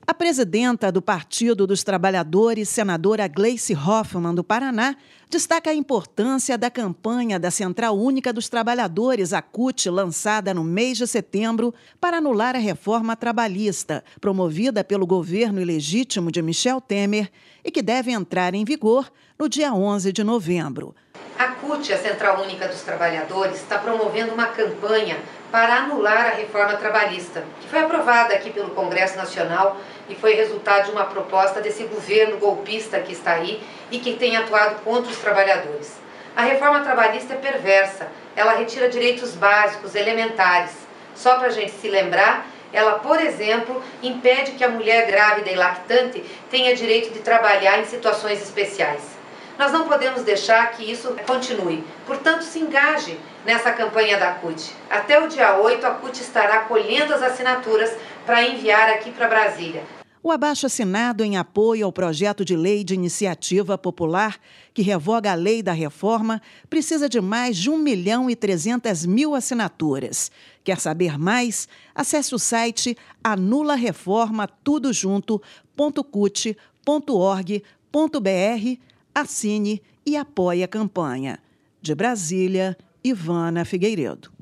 A presidenta do Partido dos Trabalhadores, senadora Gleice Hoffmann, do Paraná, destaca a importância da campanha da Central Única dos Trabalhadores, a CUT, lançada no mês de setembro para anular a reforma trabalhista, promovida pelo governo ilegítimo de Michel Temer e que deve entrar em vigor no dia 11 de novembro. A CUT, a Central Única dos Trabalhadores, está promovendo uma campanha para anular a reforma trabalhista, que foi aprovada aqui pelo Congresso Nacional e foi resultado de uma proposta desse governo golpista que está aí e que tem atuado contra os trabalhadores. A reforma trabalhista é perversa, ela retira direitos básicos, elementares. Só para a gente se lembrar, ela, por exemplo, impede que a mulher grávida e lactante tenha direito de trabalhar em situações especiais. Nós não podemos deixar que isso continue. Portanto, se engaje nessa campanha da CUT. Até o dia 8, a CUT estará colhendo as assinaturas para enviar aqui para Brasília. O abaixo-assinado em apoio ao projeto de lei de iniciativa popular que revoga a lei da reforma precisa de mais de 1.300.000 assinaturas. Quer saber mais? Acesse o site anulareforma.cut.org.br, assine e apoie a campanha. De Brasília, Ivana Figueiredo.